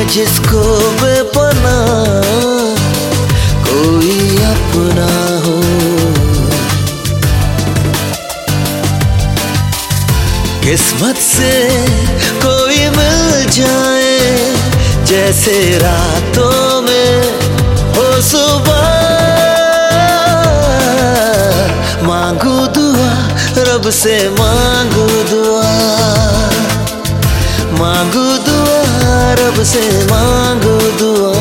जिसको बेपनाह कोई अपना हो। किस्मत से कोई मिल जाए जैसे रातों में हो सुबह। मांगू दुआ रब से, मांगू दुआ, मांगू दुआ रब से, मांगू दुआ।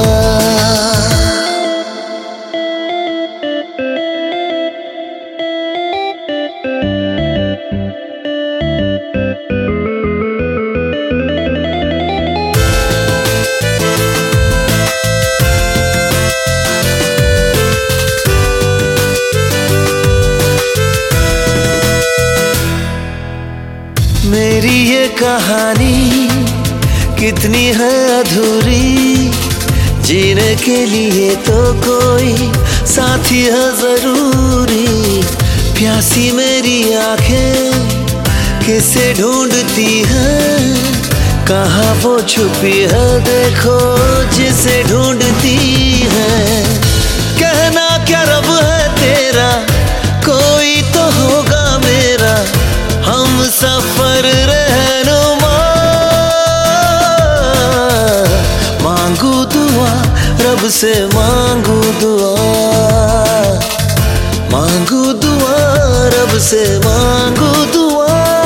मेरी ये कहानी कितनी है अधूरी, जीने के लिए तो कोई साथी है जरूरी। प्यासी मेरी आंखें किसे ढूंढती हैं, कहाँ वो छुपी है देखो जिसे ढूंढती है। कहना क्या रब है तेरा, कोई तो होगा मेरा, हम सफर रहनुमा। मांगू दुआ रब से, मांगू दुआ, मांगू दुआ रब से, मांगू दुआ।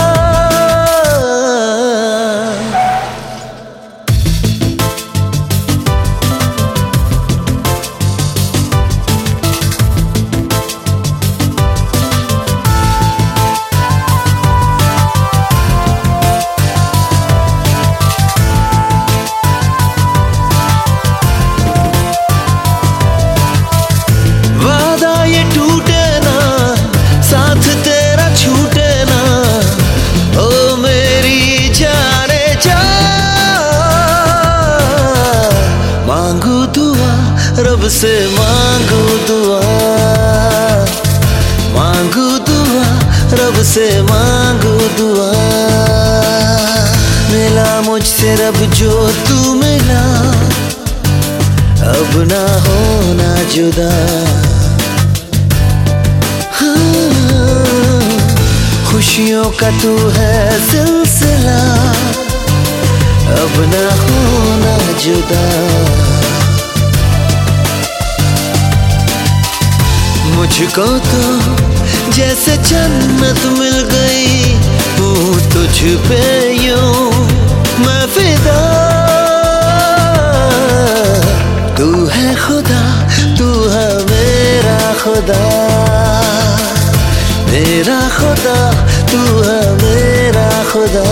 रब से मांगू दुआ, मांगू दुआ रब से, मांगू दुआ। मिला मुझसे रब जो तू मिला, अब ना होना जुदा। हाँ, खुशियों का तू है सिलसिला, अब ना होना जुदा। मुझको तो जैसे जन्नत मिल गई, हूँ तुझ पे यूं मैं फिदा। तू है खुदा, तू है मेरा खुदा, मेरा खुदा, तू है मेरा खुदा।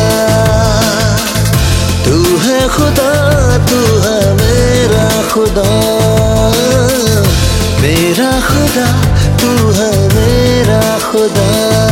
तू है खुदा, तू है मेरा खुदा, मेरा खुदा, तू है मेरा खुदा।